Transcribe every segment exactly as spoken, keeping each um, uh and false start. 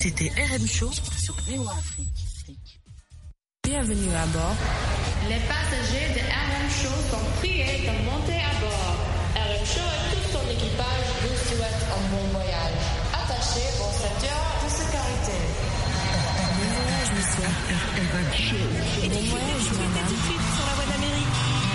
C'était R M Show sur V O A Afrique. Bienvenue à bord. Les passagers de R M Show sont priés de monter à bord. R M Show et tout son équipage vous souhaitent un bon voyage. Attachez vos ceintures de sécurité. Bon voyage, monsieur. R M Show. Bon voyage, madame. Sur la voie d'Amérique.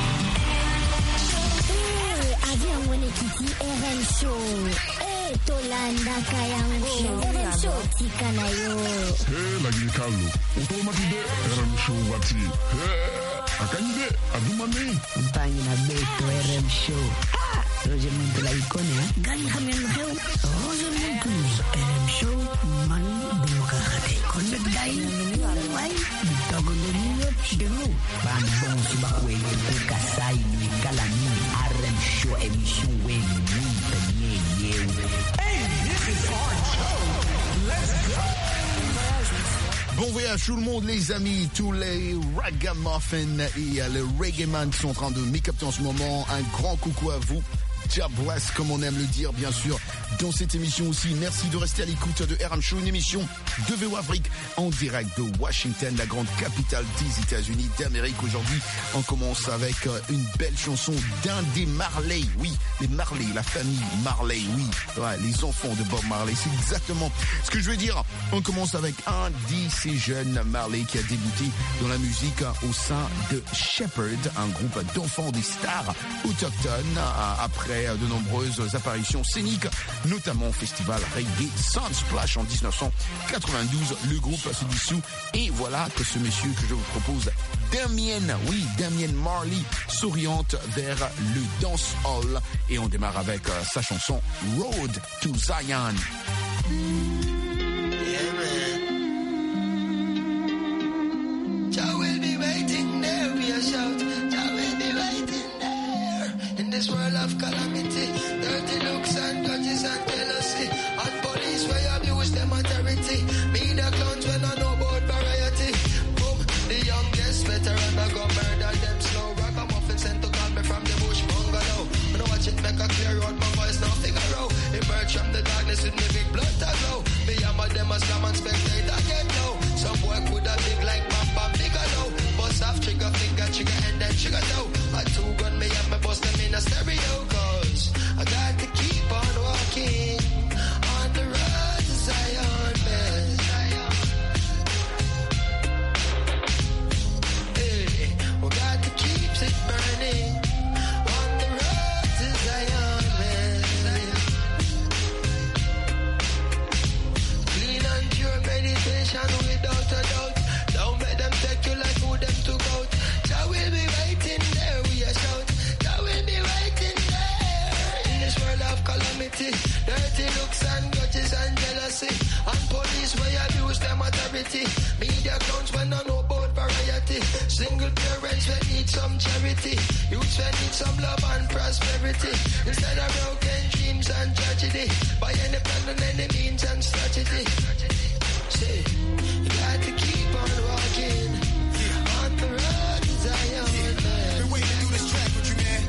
Eh, avion wene kiti R M Show. Eh, tolanda kayango. R M Show tika na yo. Eh, lagi kalu. Otomatide R M Show wati. Eh, akanyide adumane. Mpanyi na beto R M Show. Ah, Roger Montula ikone ha. Gali khamyan kheu. Roger Montula R M Show man demokrate. Connect dai. Wai. Bitagondo niyo demo. Ban bon suba kwele kuka sai ni kalani R M Show emission wen ni tanye yew. Hey, this is our show. Let's go. Bon voyage tout le monde les amis, tous les ragamuffins et euh, les reggaeman qui sont en train de m'écouter en ce moment. Un grand coucou à vous. God bless, comme on aime le dire, bien sûr, dans cette émission aussi. Merci de rester à l'écoute de R M Show, une émission de V O A Afrique en direct de Washington, la grande capitale des États-Unis d'Amérique. Aujourd'hui, on commence avec une belle chanson d'un des Marley. Oui, les Marley, la famille Marley, oui. Ouais, les enfants de Bob Marley, c'est exactement ce que je veux dire. On commence avec un de ces jeunes Marley qui a débuté dans la musique au sein de Shepherd, un groupe d'enfants des stars autochtones, après de nombreuses apparitions scéniques, notamment au festival Reggae Sunsplash en dix-neuf cent quatre-vingt-douze. Le groupe se dissout et voilà que ce monsieur que je vous propose, Damien, oui, Damien Marley, s'oriente vers le dancehall et on démarre avec euh, sa chanson Road to Zion. This world of calamity, dirty looks and grudges and jealousy, and police where abuse them authority, media clowns when I know about variety. Boom, the youngest veteran I go murder them slow. Ragamuffin sent to call me from the bush bungalow. When I watch it make a clear out my voice now figure out. Emerge from the darkness with me big blood to glow. Me hammer them as slam and spectate I get low. Some boy coulda big like Bam Bam bigger low. Bust off trigger finger trigger and then trigger toe. A two gun me and me bust them in a stereo. Cause I got to keep on walking on the road to Zion, man. Hey, we got to keep it burning on the road to Zion, man. Clean and pure meditation without a doubt. Don't let them take you like who them took out. Jah will be waiting there, we are shout. Jah will be waiting there in this world of calamity. Dirty looks and grudges and jealousy, and police where abuse them authority. Media clowns when I know about variety. Single parents will need some charity. Youths will need some love and prosperity. Instead of broken dreams and tragedy, by any plan and any means and strategy. Say, you got to keep on walking on the road to Zion. Been waiting to do this track with you, man.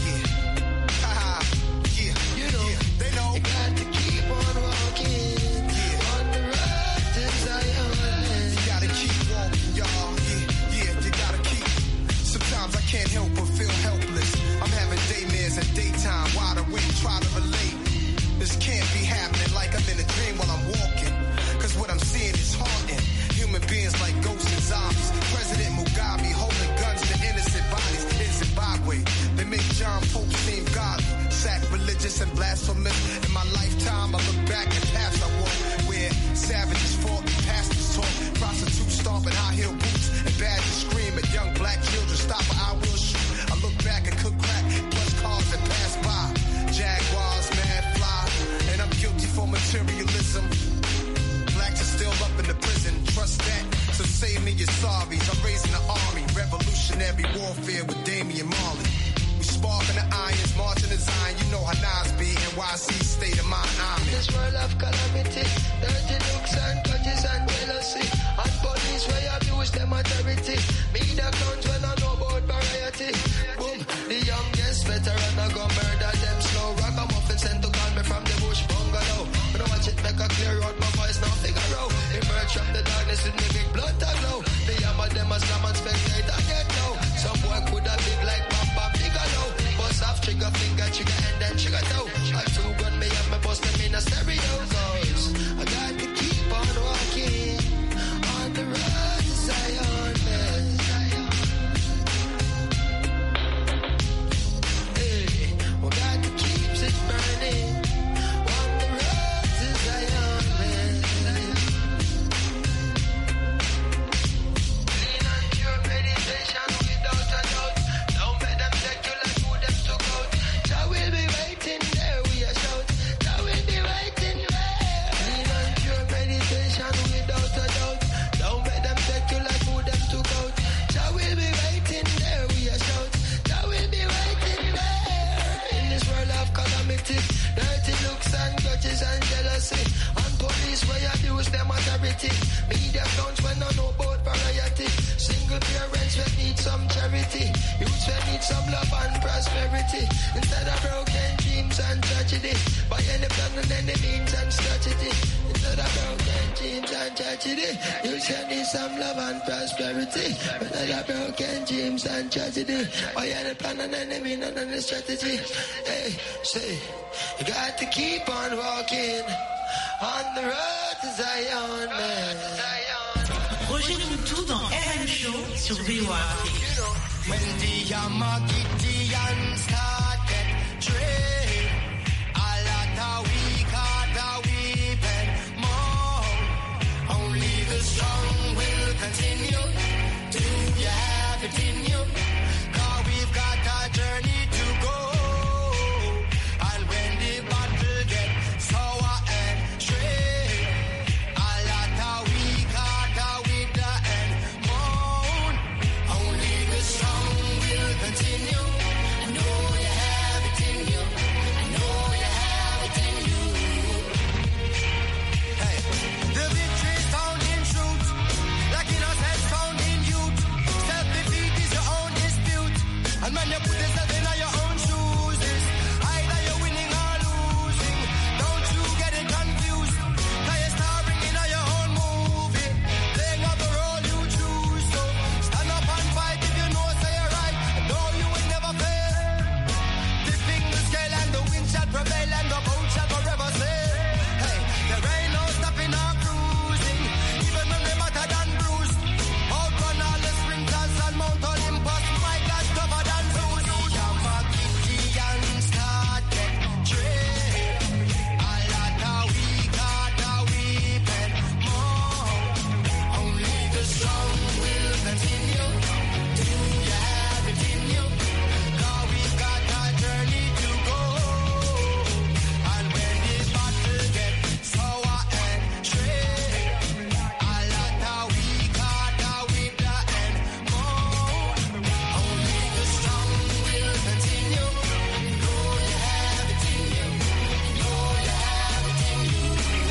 Yeah. Haha. Yeah. You know. Yeah. They know. You got to keep on walking yeah. on the road to Zion. You gotta keep walking, y'all. Yeah. Yeah. You gotta keep. Sometimes I can't help but feel helpless. I'm having daymares and daytime wide awake, try to relate. This can't be happening like I'm in a dream while I'm walking. Cause what I'm seeing is haunting. Human beings like ghosts and zombies. President Mugabe holding guns to innocent bodies in Zimbabwe. They make John Pope seem godly, sacrilegious and blasphemous. In my lifetime, I look back at paths I walk where savages fought and pastors taught. Prostitutes stomping high heel boots and badgers scream at young black children. Stop or I will shoot. I look back and cook crack, plus cars that pass by. Jaguars, mad fly, and I'm guilty for materialism. Blacks are still up in the prison, trust that. So save me your sorries. I'm raising the army, revolutionary warfare with Damian Marley. We sparking the irons, marching the Zion. You know how Nas be, N Y C state of mind. I'm in this world of calamity, dirty looks and grudges and jealousy, and police where abuse them authority. Media clowns when I know about variety. Boom, the youngest veteran I go murder them slow. Ragamuffin sent to call me from the bush bungalow. When I watch it make a clear out my voice now figure out. slam and spectator get low. Some boy coulda big like Papa Bigelow. Bust off trigger finger, trigger and then trigger toe. I two gun me and me bust them in a stereo. Cause I got to keep on walking on the road to Zion, man. Hey, we got to keep it burning on the road to Zion, man. Clean and pure meditation without a doubt. Don't let them take you like who them took out. Jah will be waiting there, we are shout. Jah will be waiting there. Clean and pure meditation without a doubt. Don't let them take you like who them took out. Jah will be waiting there, we are shout. Jah will be waiting there. In this world of calamity, dirty looks and grudges and jealousy, and police where abuse them authority. Media accounts when I know about variety. Single parents will need some charity. Youths will need some love and prosperity. Instead of broken dreams and tragedy, by any plan and any means and strategy. Instead of broken dreams and tragedy, youths will need some love and prosperity. Instead of broken dreams and tragedy, by any plan and any means and any strategy. Hey, say, you got to keep on walking on the road to Zion, man. Roger Moutou dans R M Show sur V O A Afrique. When the Yamagidian started trade, a lot of weak heart are weeping more. Only the strong will continue. Do you have it in you? 'Cause we've got a journey to go. And when the battle gets sour and straight, a lot of weak heart are with the end moan. Only the strong will continue. I know you have it in you. I know you have it in you. Hey, the victory is found in truth, like innocence found in youth. Self-defeat is your own dispute, and when you put yourself in your own shoes, it's either you're winning or losing. Don't you get it confused? 'Cause you're starring in your own movie, playing out the role you choose. So stand up and fight if you know say you're right, and know you will never fail. Tipping the scale and the wind shall prevail, and the boat shall forever sail. Hey, there ain't no stopping or cruising, even when they matter than bruised. Outrun all the sprinters and Mount Olympus, my God, tougher than Zeus. Yamagidian started trade, a lot of weak heart are weeping more. Only the strong will continue. Do you have it in you? 'Cause we've got a journey to go. And when the battle gets sour and straight, a lot of weak heart are with the end moan. Only the strong will continue. Know you have it in you. Know you have it in you.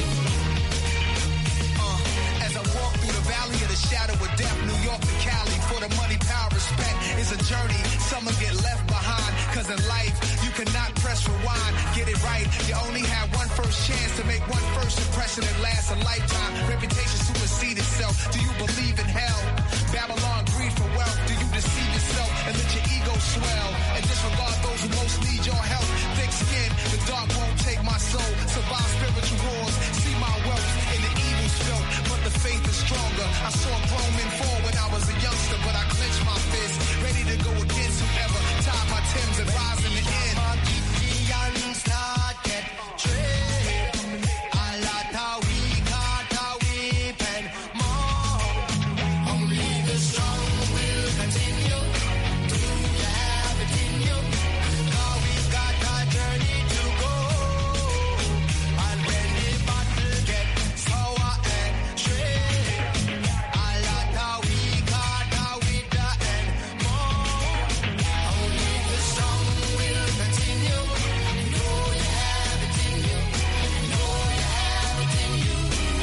Uh, as I walk through the valley of the shadow of death, New York to Cali, for the money, power, respect is a journey. Some will get left behind, 'cause in life you cannot press rewind. Get it right, you only have one first chance to make one first impression that lasts a lifetime. Reputation supersedes itself. Do you believe in hell? Babylon greed for wealth. Do you deceive yourself and let your ego swell and disregard those who most need your help? Thick skin, the dark won't take my soul. Survive spiritual wars, see my wealth in the evil's felt, but the faith is stronger. I saw grown men fall when I was a youngster, but I clenched my fist, ready to go against whoever tied my Timbs and rise in the end. Yamagidian started trade, a lot of weak heart are weeping more. Only the strong will continue. Do you have it in you? 'Cause we've got a journey to go. And when the battle gets sour and straight, a lot of weak heart are with the end moan. Only the strong will continue. Know you have it in you. Know you have it in you.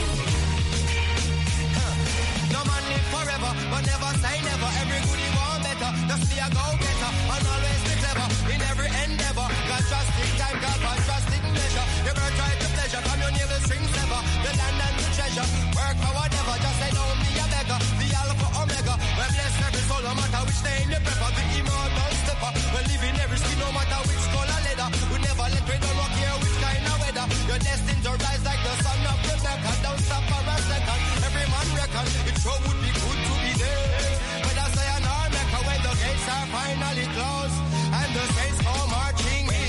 Huh. No man live forever, but never say never. Every goodie want better. Just be a go-getter and always be clever in every endeavor. God trusting time, God trusting measure. You better try to pleasure from your navel strings never. The land and the treasure. Work for whatever, just say don't be a beggar. The Alpha Omega. When We're living every skin, no matter which color leather. We never let we don't care which kind of weather. You're destined to rise like the son of Rebecca. Don't stop for a second. Every man reckon it sure would be good to be there. But I say an Mecca when the gates are finally closed and the saints come marching in.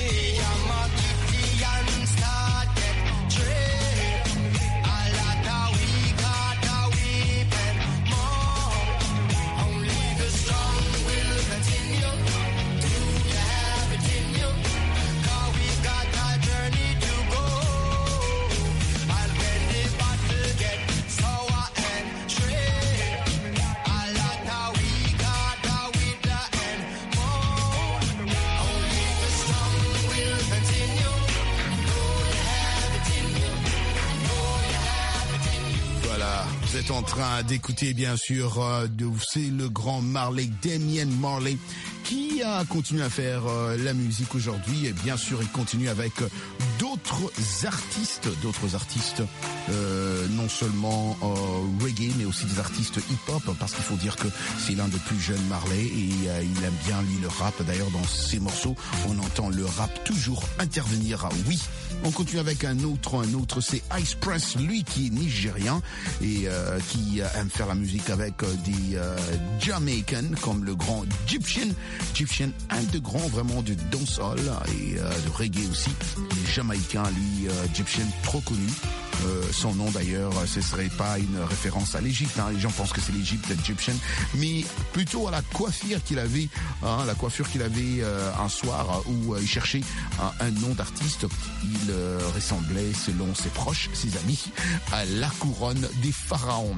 Vous êtes en train d'écouter bien sûr euh, de, c'est le grand Marley, Damian Marley, qui a continué à faire euh, la musique aujourd'hui, et bien sûr il continue avec euh, d'autres artistes, d'autres artistes euh, non seulement euh, reggae mais aussi des artistes hip-hop, parce qu'il faut dire que c'est l'un des plus jeunes Marley et euh, il aime bien lui le rap. D'ailleurs dans ses morceaux on entend le rap toujours intervenir. Oui, on continue avec un autre, un autre c'est Ice Prince, lui qui est nigérien et euh, qui aime faire la musique avec euh, des euh, Jamaicans comme le grand Egyptian. Egyptian, un de grands vraiment du dancehall et euh, de reggae aussi. Les Jamaïcains, lui, euh, Egyptian, trop connu. Euh, son nom d'ailleurs, ce serait pas une référence à l'Égypte, hein. Les gens pensent que c'est l'Égypte, Egyptian, mais plutôt à la coiffure qu'il avait, hein, la coiffure qu'il avait euh, un soir où euh, il cherchait un, un nom d'artiste. Il euh, ressemblait, selon ses proches, ses amis, à la couronne des pharaons.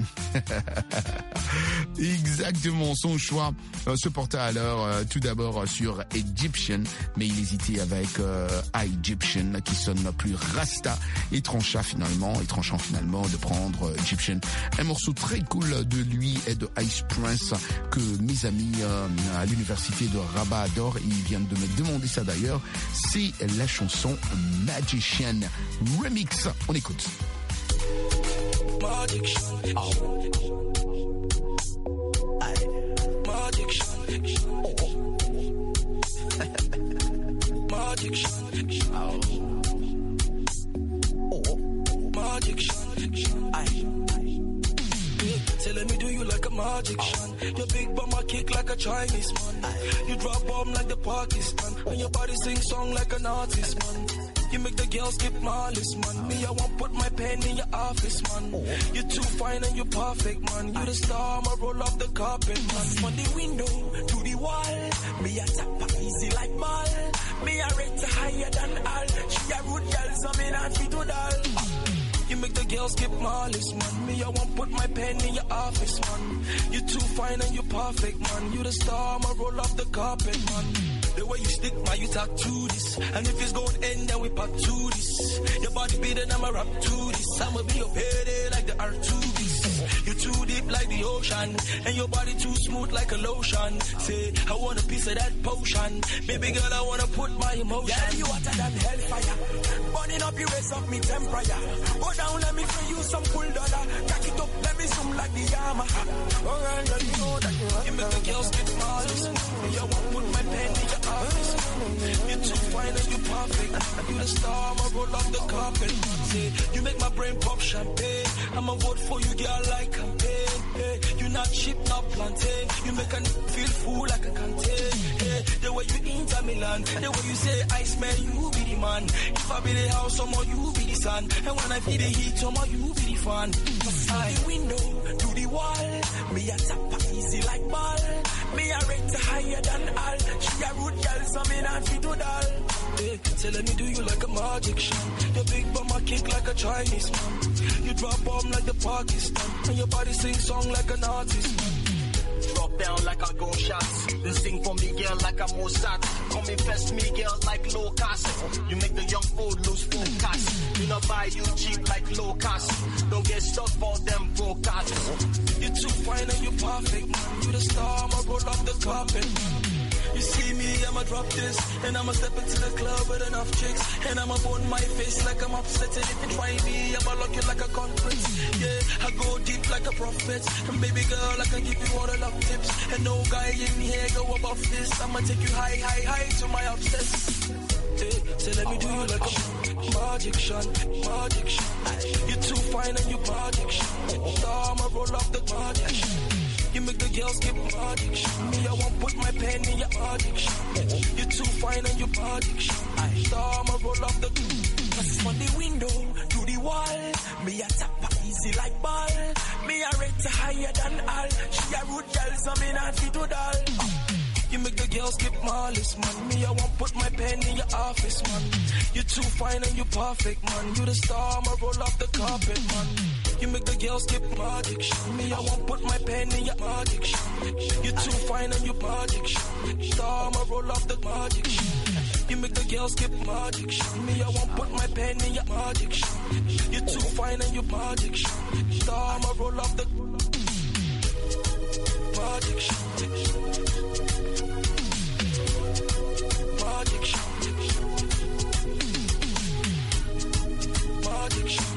Exactement, son choix euh, se portait alors euh, tout d'abord sur Egyptian, mais il hésitait avec euh, Egyptian qui sonne plus rasta et trancha finalement, et tranchant finalement de prendre euh, Egyptian. Un morceau très cool de lui et de Ice Prince que mes amis euh, à l'université de Rabat adorent, et ils viennent de me demander ça d'ailleurs. C'est la chanson Magician Remix. On écoute. Magician. Oh. Magician. Magician. Oh. Oh. Magician. Aye. Say, let me do you like a magician. Your big bum I kick like a Chinese man. You drop bomb like the Pakistan, and your body sing song like an artist, man. You make the girls skip my list, man. Me, I won't put my pen in your office, man. You're too fine and you're perfect, man. You the star, I'ma roll off the carpet, man. From the window to the wall, me a tap easy like ball. Me a rate higher than all. She a rude girl, so me not fit to doll. You make the girls skip my list, man. Me, I won't put my pen in your office, man. You're too fine and you're perfect, man. You the star, I'ma roll off the carpet, man. The way you stick, man, you talk to this. And if it's going end, then we pack to this. Your body beating, I'ma rap to this. I'ma be your payday like the R two Bs. You're too deep like the ocean, and your body too smooth like a lotion. Say, I want a piece of that potion. Baby girl, I wanna put my emotion. Yeah, you hotter than hellfire. Burning up, you raise up me temperature. Go down, let me free you some cool dollar. Cock it up, let me zoom like the Yamaha. Oh, girl, you know that you want. You make the girls get malice. You won't put my pen in your office. You're too fine and you perfect. You the star, I'ma roll off the carpet. Say, you make my brain pop champagne. I'ma vote for you, girl, like campaign. Hey, you not cheap, not plantain. You make a feel full like a canteen. Hey, the way you enter Milan, the way you say, Ice Man, you be the man. If I be the house, someone you be the sun. And when I feel the heat, someone you be the fan. From the window to the wall, me a tap easy like ball. Me a rate higher than all. She a rude girl, so me not fit to doll. Hey, say let me do you like a magician. Your big bum I kick like a Chinese man. You drop bomb like the Pakistan, and your body sing song like an artist, man. Drop down like a gunshots. Then sing for me, girl, like a Mossad. Come infest me, girl, like low cost. You make the young old lose focus. You know buy you cheap like low cost. Don't get stuck for them broadcasts. You're too fine and you're perfect, man. You the star, I'ma roll off the carpet. You see me, I'ma drop this, and I'ma step into the club with enough chicks, and I'ma bone my face like I'm upset. And if you try me, I'ma lock you like a conference. Yeah, I go deep like a prophet. And baby girl, I can give you all the love tips. And no guy in here go above this. I'ma take you high, high, high to my obsess. Hey, so let me do you like a magic shot, magic shot. You're too fine and you magic shot. So I'ma roll up the magic shot. You make the girls get magic shot. Me, I won't put my pen in your magic shot. You're too fine and you magic shot. So I'ma roll up the Cause from the window to the wall, me a tap easy like ball. Me a rate higher than all. She a rude girl, so me not fit to doll. You make the girls get malice, man. Me, I won't put my pen in your office, man. You're too fine and you perfect, man. You the star, I'ma roll off the carpet, man. You make the girls get magic, shit. Me, I won't put my pen in your magic, shit. You're too fine and you magic, shit. Star, I'ma roll off the magic, shit. You make the girls get magic, shit. Me, I won't put my pen in your magic, shit. You're too fine and you magic, shit. Star, I'ma roll off the magic, shit. Magic shot. Magic shot.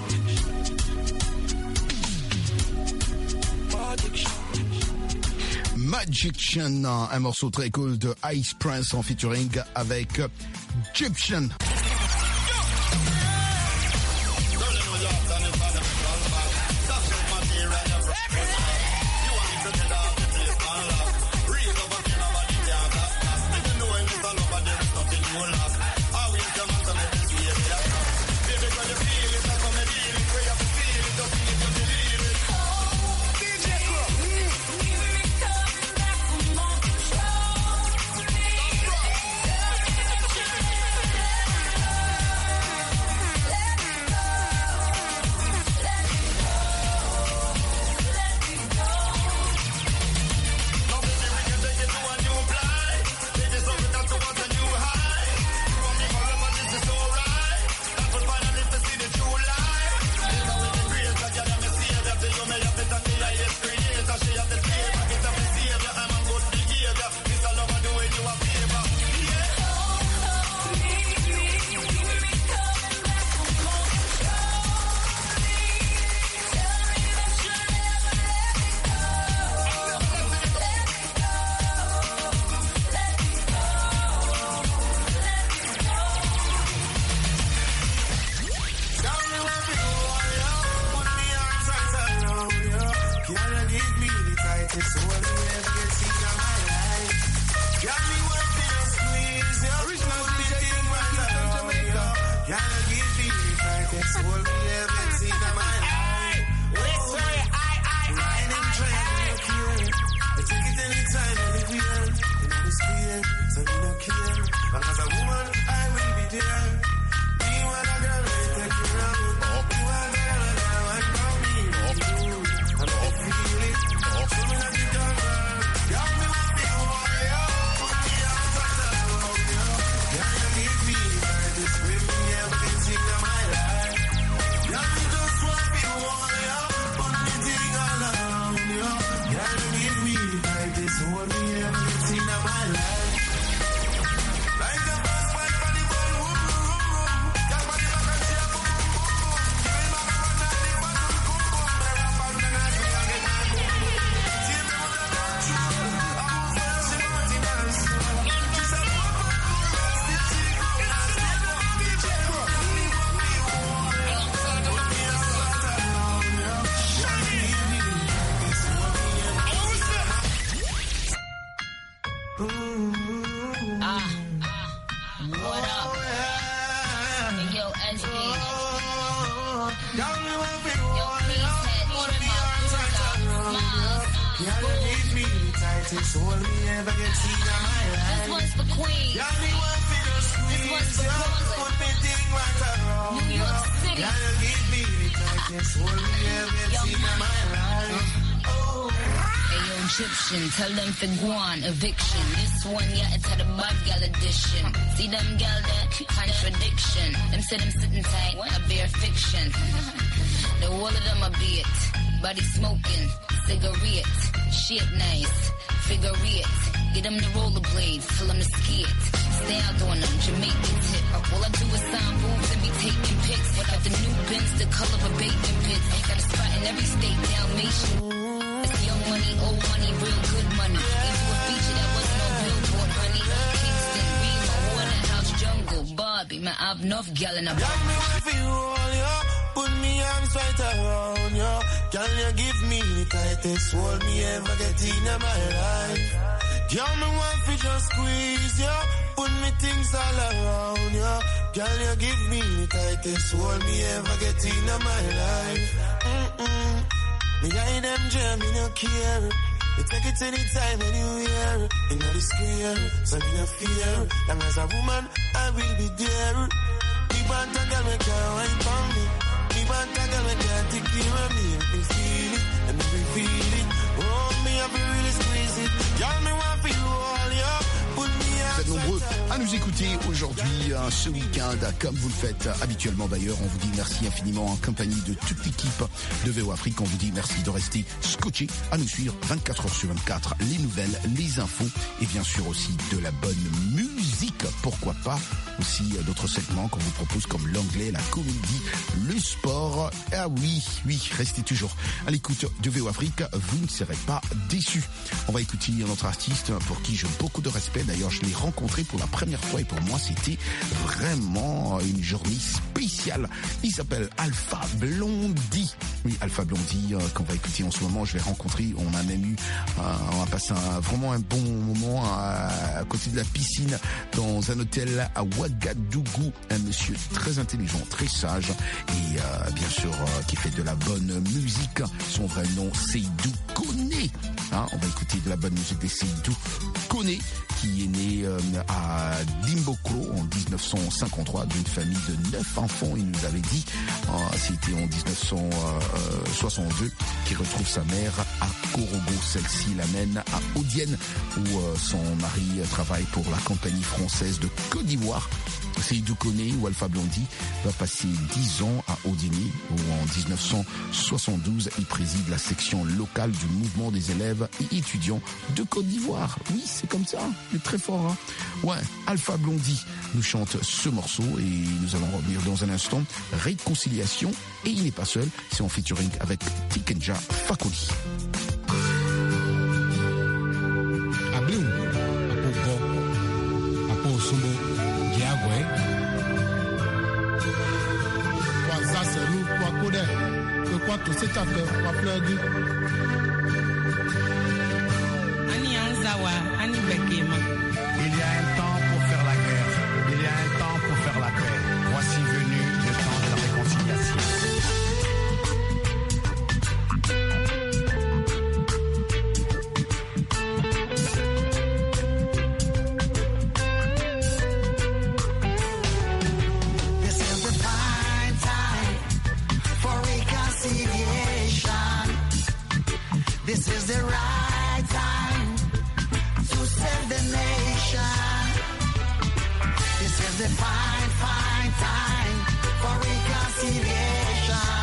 Magic shot. Magician, un morceau très cool de Ice Prince en featuring avec Egyptian. Tell them for guan, eviction. This one, yeah, it's had a bad gal edition. See them gal that contradiction. Them say them sitting tight, a bare fiction. The whole of them a bit, body smoking, cigarette, shit nice, figure it. Get them the rollerblades, tell them to skit. Stay out on them, Jamaican tip. All I do is sign moves and be taking pics. Got the new Benz, the color of a bacon pit. Got a spot in every state, Dalmatian money, real good money. Into a feature that was no billboard, honey. Kingston, Rima, Waterhouse, Jungle, Barbie, man, I've enough gal in a bar. Like me want for you all, yo. Put me arms right around you. Can you give me the tightest hold me ever get in my life? Girl, me want for just squeeze you. Put me things all around you. Girl, you give me the tightest hold me ever get in my life. Mm-mm. Me guide them jam, me no care. You take it anytime, anywhere. You know the scare, so me no fear. Long as a woman, I will be there. Me want a girl, me can't wine for me. Me want a girl, me can't take care of me. Let me feel it, let me feel it. Oh, me have to really squeeze it. Girl, me want for you all, yo. Put me Vous êtes nombreux à nous écouter aujourd'hui, hein, ce week-end, comme vous le faites habituellement d'ailleurs. On vous dit merci infiniment en compagnie de toute l'équipe de V O Afrique. On vous dit merci de rester scotché à nous suivre vingt-quatre heures sur vingt-quatre. Les nouvelles, les infos et bien sûr aussi de la bonne musique. Pourquoi pas aussi d'autres segments qu'on vous propose comme l'anglais, la comédie, le sport. Ah oui, oui, restez toujours à l'écoute de V O Afrique. Vous ne serez pas déçus. On va écouter notre artiste pour qui j'ai beaucoup de respect. D'ailleurs, je l'ai rencontré pour la première fois et pour moi, c'était vraiment une journée spéciale. Il s'appelle Alpha Blondy. Oui, Alpha Blondy, euh, qu'on va écouter en ce moment. Je l'ai rencontré. On a même eu, euh, on a passé un, vraiment un bon moment à, à côté de la piscine dans un hôtel à Ouagadougou. Un monsieur très intelligent, très sage et euh, bien sûr euh, qui fait de la bonne musique. Son vrai nom, Seydou Koné. Hein, on va écouter de la bonne musique de Seydou Koné, qui est né euh, à Dimbokro en dix-neuf cent cinquante-trois d'une famille de neuf enfants. Il nous avait dit, euh, c'était en dix-neuf cent soixante-deux, qu'il retrouve sa mère à Korogo. Celle-ci l'amène à Odienne où euh, son mari travaille pour la compagnie française de Côte d'Ivoire. Seydou Koné ou Alpha Blondy va passer dix ans à Odieni où en dix-neuf cent soixante-douze il préside la section locale du mouvement des élèves et étudiants de Côte d'Ivoire. Oui, c'est comme ça, il est très fort. Hein, ouais, Alpha Blondy nous chante ce morceau et nous allons revenir dans un instant. Réconciliation, et il n'est pas seul, c'est en featuring avec Tikenja Fakoli. Ablum, Apoko, Apo Sumbo, Diagwe. Ça c'est nous, quoi couder, que quoi tout c'est à faire, quoi pleurer. Ani Anzawa, Ani Bekema. Il y a un temps pour faire la guerre, il y a un temps pour faire la paix. Voici venu le temps de la réconciliation. This is the right time to save the nation. This is the fine, fine time for reconciliation.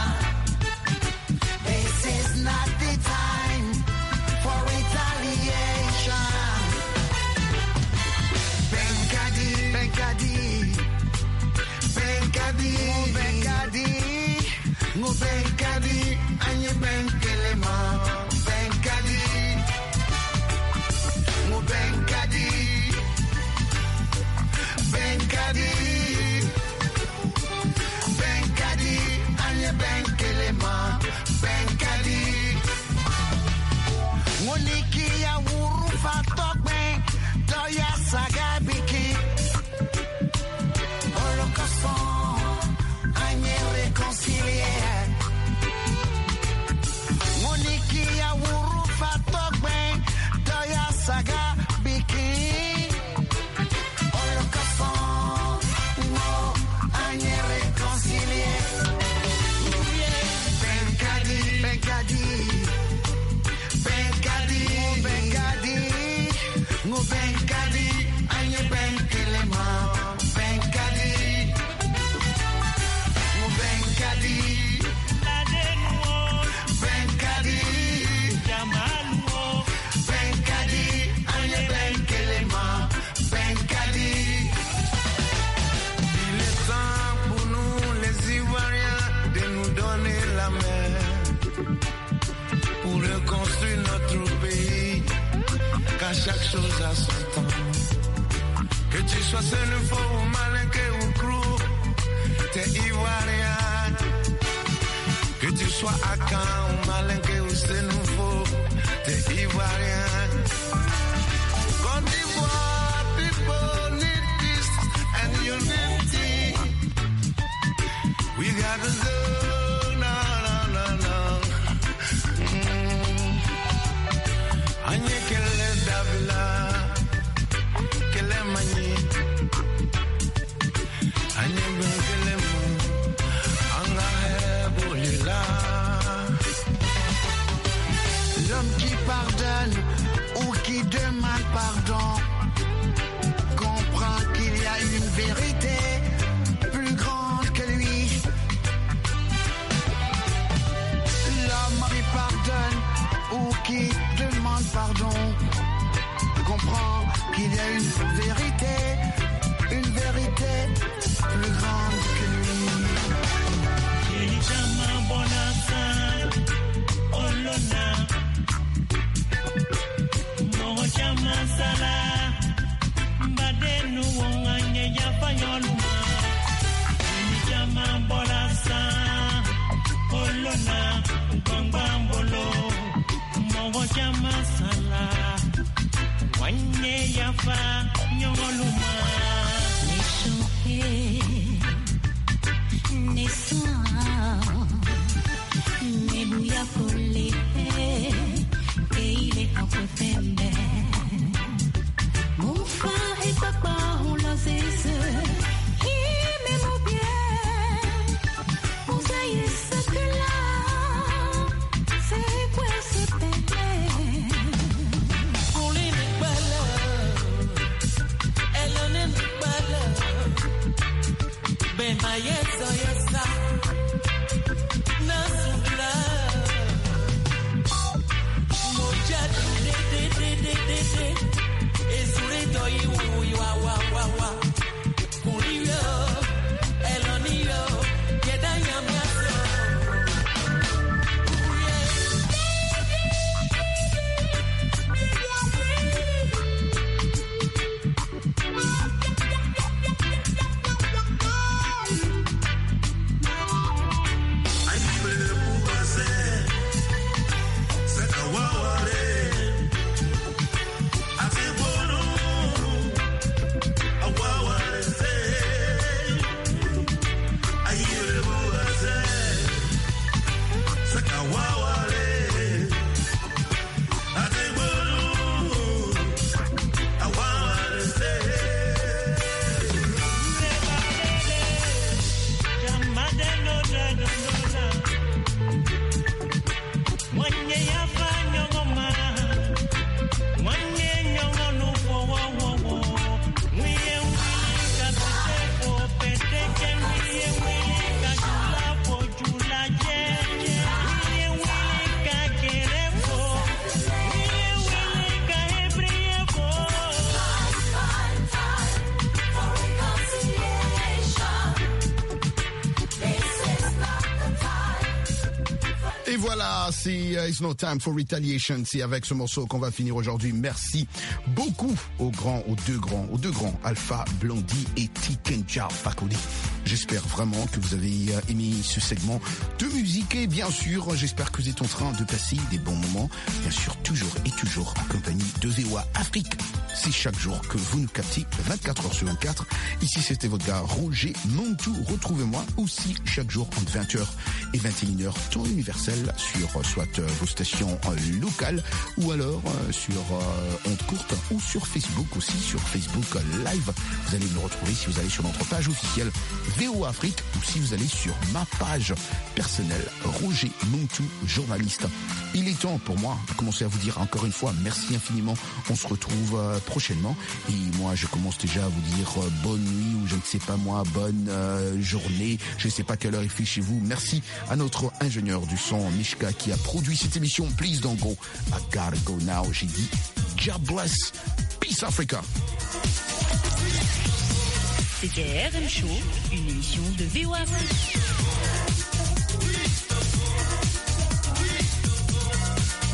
This is not the time for retaliation. Benkadi, Benkadi, Benkadi, Benkadi, Ngo Benkadi, Anye Benkelema. Benkadi, Benkadi. chaque chose à son temps. Que tu sois seul ou faux, ou malinqué ou gros, t'es ivoirien. Que tu sois à Caen ou malinqué ou c'est nouveau, t'es ivoirien. Côte d'Ivoire, people need peace and unity. We gotta go, no, no, no, no. Mm. Anye kele Davila, kele mani. Anye ben kele mu, anga he bolila. L'homme qui pardonne ou qui demande pardon comprend qu'il y a une vérité plus grande que lui. L'homme qui pardonne ou qui demande pardon comprend qu'il y a une vérité, une vérité plus grande que lui. Et voilà, c'est uh, It's No Time for Retaliation. C'est avec ce morceau qu'on va finir aujourd'hui. Merci beaucoup aux grands, aux deux grands, aux deux grands, Alpha Blondy et Tikenja Fakoli. J'espère vraiment que vous avez aimé ce segment de musique et bien sûr, j'espère que vous êtes en train de passer des bons moments. Bien sûr, toujours et toujours en compagnie de V O A Afrique. C'est chaque jour que vous nous captez vingt-quatre heures sur vingt-quatre. Ici, c'était votre gars Roger Montou. Retrouvez-moi aussi chaque jour entre vingt heures et vingt et une heures, temps universel sur soit euh, vos stations euh, locales ou alors euh, sur euh, ondes courtes ou sur Facebook aussi, sur Facebook euh, Live. Vous allez me retrouver si vous allez sur notre page officielle V O A Afrique ou si vous allez sur ma page personnelle Roger Montou, journaliste. Il est temps pour moi de commencer à vous dire encore une fois merci infiniment. On se retrouve euh, prochainement et moi je commence déjà à vous dire euh, bonne nuit ou je ne sais pas moi, bonne euh, journée. Je ne sais pas quelle heure il fait chez vous. Merci à notre ingénieur du son Mishka qui a produit cette émission. Please don't go. I gotta go now. J'ai dit God bless. Peace Africa. C'était R M Show, une émission de V O A Afrique.